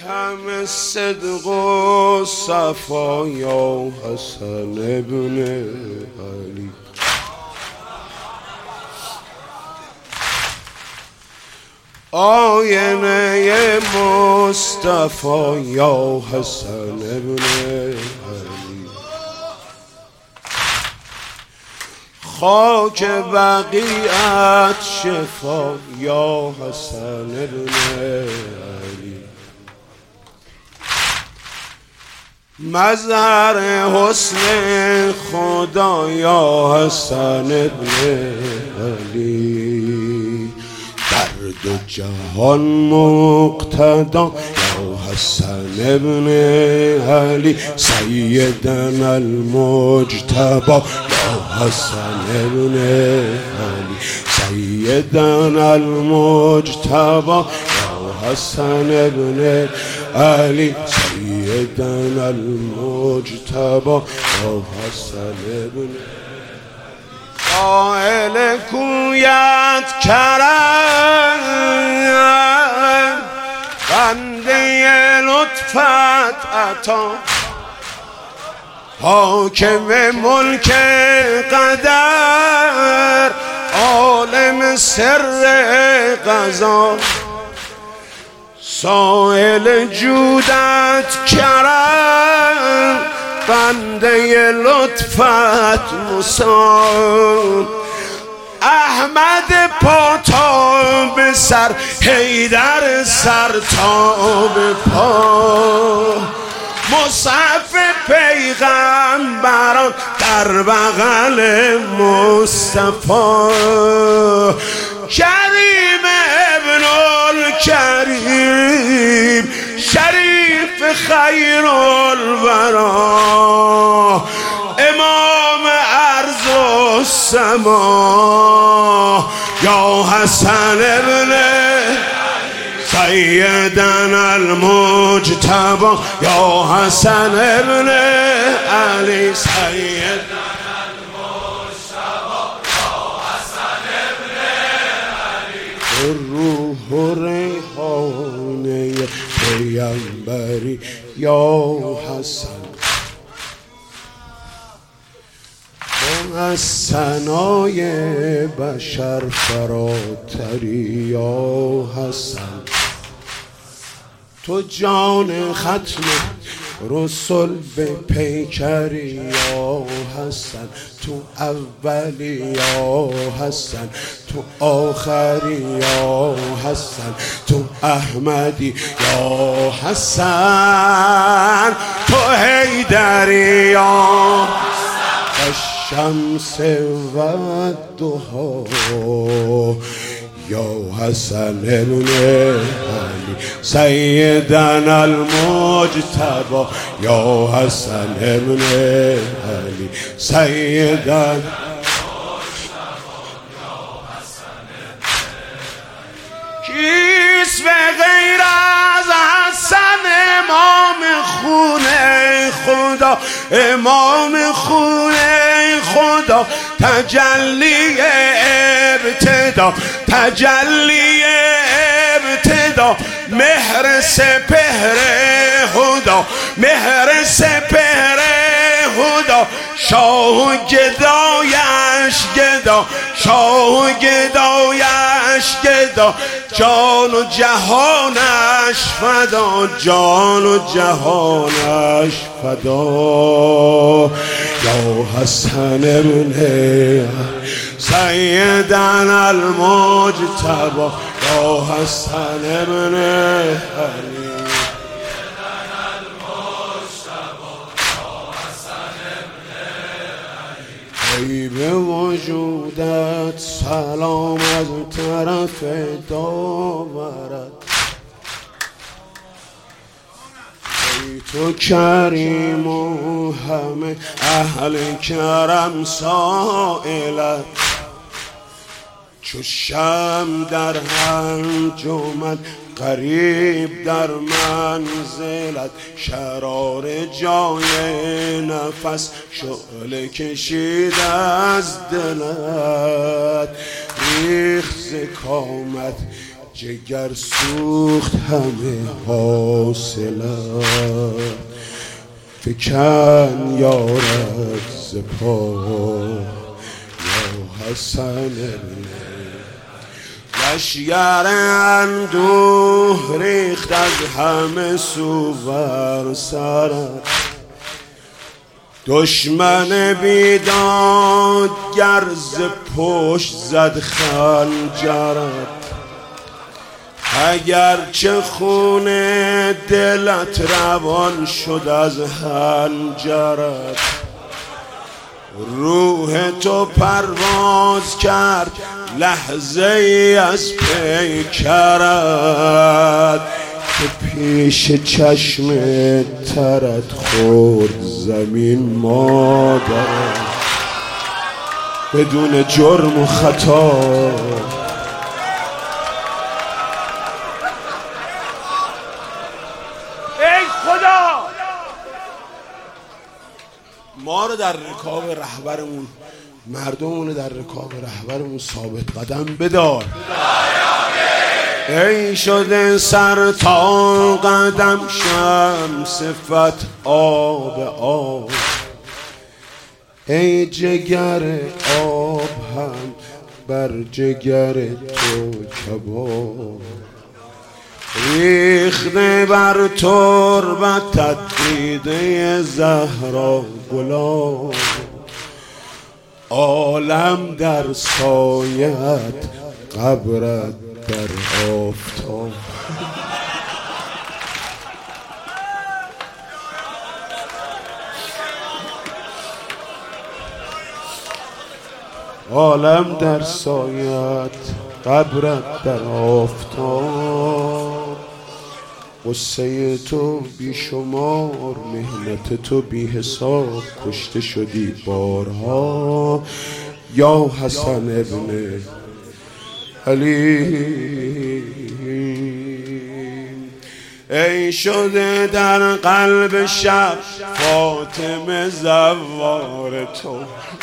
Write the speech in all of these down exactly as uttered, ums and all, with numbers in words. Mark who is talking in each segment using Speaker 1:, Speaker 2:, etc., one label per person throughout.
Speaker 1: همه صدق و صفا یا حسن ابن علی. آینه مصطفی یا حسن ابن علی. خاک بقیت شفا یا حسن ابن علی. مظهر حسن خدا یا حسن ابن علی. در دو جهان مقتدا یا حسن ابن علی. سیدنا المجتبی یا حسن ابن علی. سیدنا المجتبی یا حسن ابن علی. سیدنا المجتبی یا حسن ابن قائل کویت کرم بنده لطفت عطا. حاکم ملک قدر عالم سر قضا. سائل جودت کرم بنده لطفت موسی. احمد پا تا به سر حیدر سر تا به پا. مصحف پیغمبران در بغل مصطفی. کریم ابن الکریم شریف خیر الورا. امام ارض و سما یا حسن ابن سیدنا المجتبی یا حسن ابن علی. سیدنا روح و ریحانه پیامبری یا حسن. از ثنای بشر فراتری یا حسن. تو جان ختم رسول به پیکری یا حسن. تو اولی یا حسن. تو آخری یا حسن. تو احمدی یا حسن. تو حیدری یا الشمس و الضحی یا حسن ابن علی. سیدنا المجتبی یا حسن ابن علی. سیدنا کیست به غیر از حسن امام خونه خدا. امام خونه خدا تجلی ابتدا. تجلی ابتدا مهر سپهر هدا. مهر سپهر هدا. شاه گدایش گدا. شاه گدایش گدا. جان و جهانش فدا. جان و جهانش فدا یا حسن ابن سیدنا المجتبی یا حسن ابن علی. ای به وجودت سلام از طرف داورت. ای تو کریم و همه اهل کرم سائلت. چو شمع در انجمن قریب در منزلت. شرار جای نفس شعله کشید از دلت. ریخت ز کامت جگر سوخت همه حاصلت، فکن یارد ز پا یا حسن لشگر اندوه ریخت از همه سو بر سرت، دشمن بیداد گرز پشت زد خنجرت، اگرچه خون دلت روان شد از خنجرت، روح تو پرواز کرد لحظه ای از پیکرت، که پیش چشم ترت خورد زمین مادرت بدون جرم و خطا.
Speaker 2: ای خدا
Speaker 1: ما رو در رکاب رهبرمون، مردمون در رکاب رهبرمون ثابت قدم بدار. ای شده سر تا قدم شم صفت آب آب، ای جگر آب هم بر جگر تو کباب، ریخته بر تربتت دیده زهرا گلاب، عالم در سایت قبرت در آفتاب. عالم در سایت قبرت در آفتاب، قصه تو بی شمار مهنت تو بی حساب، کشته شدی بارها یا حسن ابن علی. ای شده در قلب شب فاطمه زوار تو،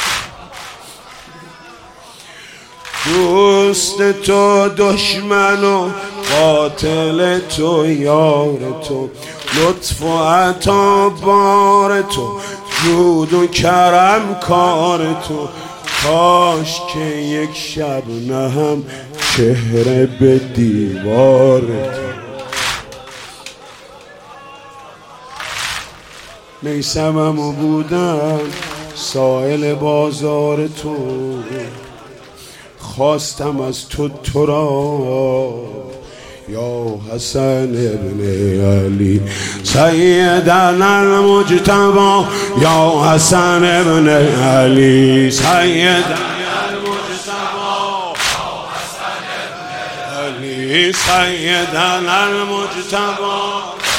Speaker 1: دوست تو دشمن و قاتل تو یار تو، لطف و عطا بار تو، جود و کرم کار تو، کاش که یک شب نه هم چهره به دیوار تو. میسمم بودم سائل بازار تو، خواستم از تو تو را یا حسن ابن علی، سیدنا المجتبی یا حسن ابن علی، سیدنا المجتبی یا حسن ابن علی، سیدنا المجتبی